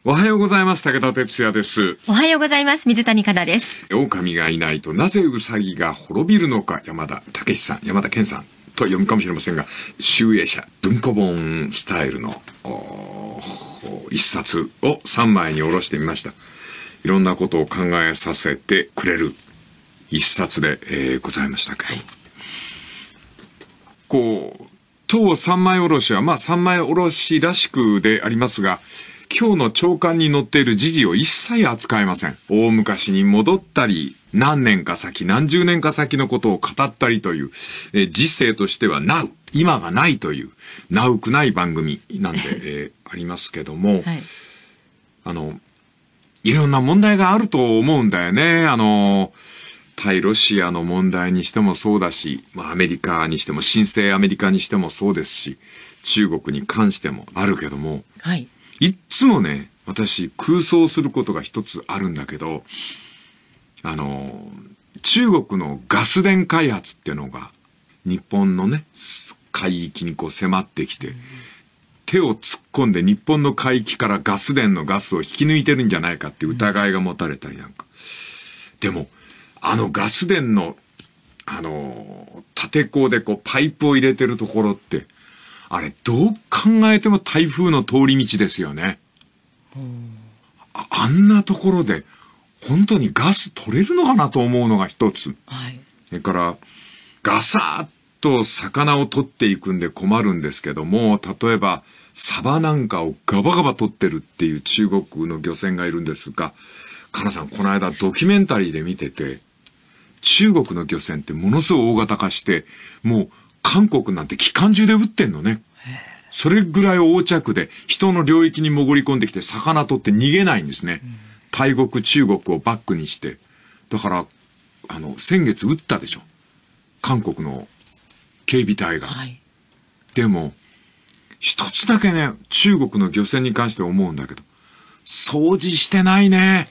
おはようございます。武田哲也です。 おはようございます。水谷香奈です。 狼がいないとなぜウサギが滅びるのか、山田武さん、山田健さんと読むかもしれませんが、集英社文庫本スタイルの一冊を3枚に下ろしてみました。いろんなことを考えさせてくれる一冊で、ございましたけど、当3枚下ろしは3枚下ろしらしくでありますが、今日の朝刊に載っている時事を一切扱いません。大昔に戻ったり、何年か先、何十年か先のことを語ったりという、時世としては Now、今がないという、ナウくない番組なんで、ありますけども、はい、いろんな問題があると思うんだよね。対ロシアの問題にしてもそうだし、アメリカにしても、新生アメリカにしてもそうですし、中国に関してもあるけども、はい。いっつもね、私空想することが一つあるんだけど、中国のガス田開発っていうのが日本のね、海域に迫ってきて、手を突っ込んで日本の海域からガス田のガスを引き抜いてるんじゃないかって疑いが持たれたりなんか。でも、ガス田の、縦鋼でパイプを入れてるところって、あれ、どう考えても台風の通り道ですよね。あんなところで、本当にガス取れるのかなと思うのが一つ。はい。それから、ガサーッと魚を取っていくんで困るんですけども、例えば、サバなんかをガバガバ取ってるっていう中国の漁船がいるんですが、かなさん、この間ドキュメンタリーで見てて、中国の漁船ってものすごい大型化して、もう、韓国なんて機関銃で撃ってんのね。それぐらい横着で人の領域に潜り込んできて魚取って逃げないんですね。大国中国をバックにして。だから、先月撃ったでしょ。韓国の警備隊が。はい、でも、一つだけね、中国の漁船に関して思うんだけど、掃除してないね。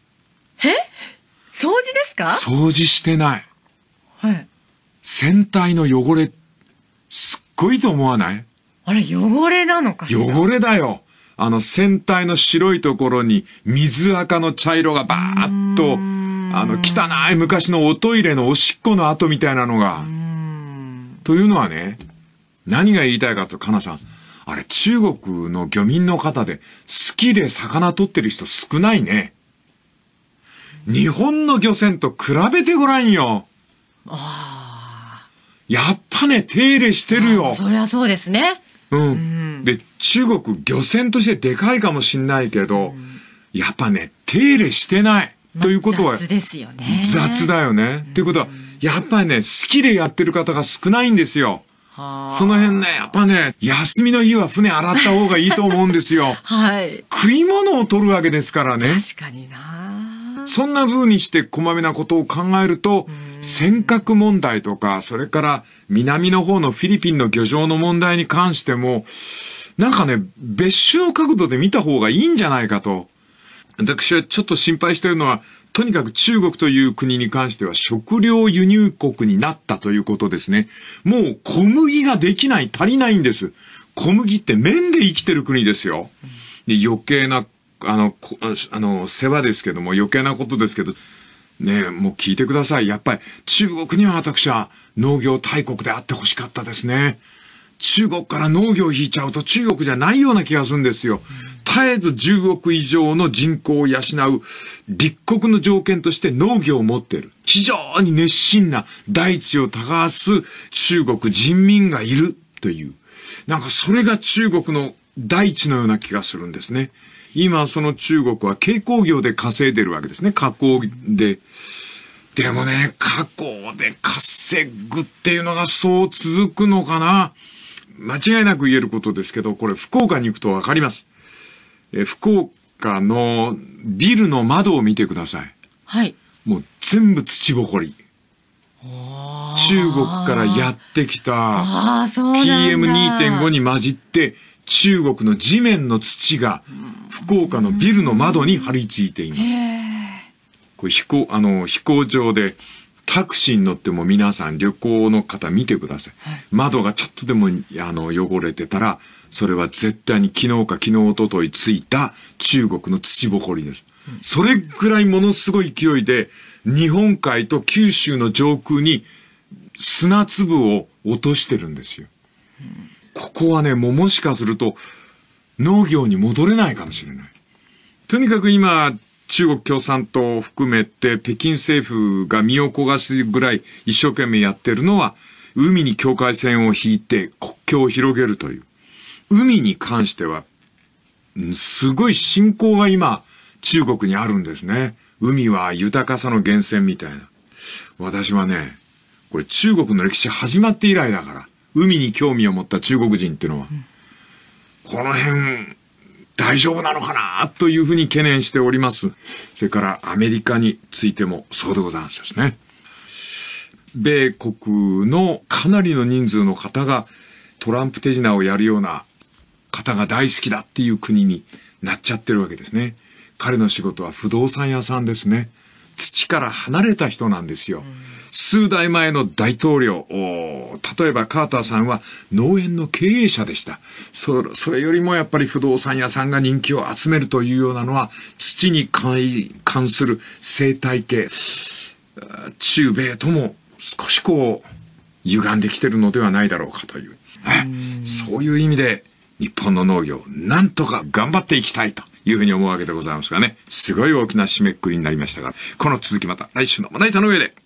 掃除ですか？ 掃除してない。 はい。 船体の汚れ、すっごいと思わない？ あれ、汚れなのかしら？ 汚れだよ。船体の白いところに水垢の茶色がバーッと、汚い昔のおトイレのおしっこの跡みたいなのが。というのはね、何が言いたいかと、かなさん。あれ、中国の漁民の方で好きで魚取ってる人少ないね。日本の漁船と比べてごらんよ。やっぱね、手入れしてるよ。 そりゃそうですね。 で、中国漁船としてでかいかもしんないけど、やっぱね、手入れしてない。ということは、 雑ですよね。 雑だよね。っていうことは、やっぱりね、好きでやってる方が少ないんですよ。その辺ね、やっぱね、休みの日は船洗った方がいいと思うんですよ。 はい。 食い物を取るわけですからね。 確かにな。 そんな風にしてこまめなことを考えると、尖閣問題とか、それから南の方のフィリピンの漁場の問題に関しても、なんかね、別種の角度で見た方がいいんじゃないかと。私はちょっと心配しているのは、とにかく中国という国に関しては食料輸入国になったということですね。もう小麦ができない、足りないんです。小麦って麺で生きてる国ですよ。で、余計な、世話ですけども、余計なことですけど、ねえ、もう聞いてください。やっぱり中国には私は農業大国であってほしかったですね。中国から農業を引いちゃうと中国じゃないような気がするんですよ。絶えず10億以上の人口を養う立国の条件として農業を持っている。非常に熱心な大地を耕す中国人民がいるという。なんかそれが中国の大地のような気がするんですね。今その中国は軽工業で稼いでるわけですね。加工で。でもね、加工で稼ぐっていうのがそう続くのかな。間違いなく言えることですけど、これ福岡に行くとわかります。福岡のビルの窓を見てください。 はい。 もう全部土ぼこり。中国からやってきた PM2.5 に混じって中国の地面の土が福岡のビルの窓に張り付いています。これ飛行場でタクシーに乗っても皆さん旅行の方見てください。窓がちょっとでも汚れてたらそれは絶対に昨日か昨日一昨日ついた中国の土ぼこりです。それぐらいものすごい勢いで日本海と九州の上空に砂粒を落としてるんですよ。ここはね、もしかすると農業に戻れないかもしれない。とにかく今、中国共産党を含めて北京政府が身を焦がすぐらい一生懸命やってるのは、海に境界線を引いて国境を広げるという。海に関しては、すごい信仰が今、中国にあるんですね。海は豊かさの源泉みたいな。私はね、これ中国の歴史始まって以来だから、海に興味を持った中国人っていうのは、この辺、大丈夫なのかなというふうに懸念しております。それからアメリカについてもそうでございますですね。米国のかなりの人数の方がトランプ手品をやるような方が大好きだっていう国になっちゃってるわけですね。彼の仕事は不動産屋さんですね。土から離れた人なんですよ。数代前の大統領、例えばカーターさんは農園の経営者でした。それよりもやっぱり不動産屋さんが人気を集めるというようなのは、土に関する生態系、中米とも少し歪んできてるのではないだろうかという。そういう意味で日本の農業、なんとか頑張っていきたいというふうに思うわけでございますがね。すごい大きな締めくくりになりましたが、この続きまた来週のまな板の上で。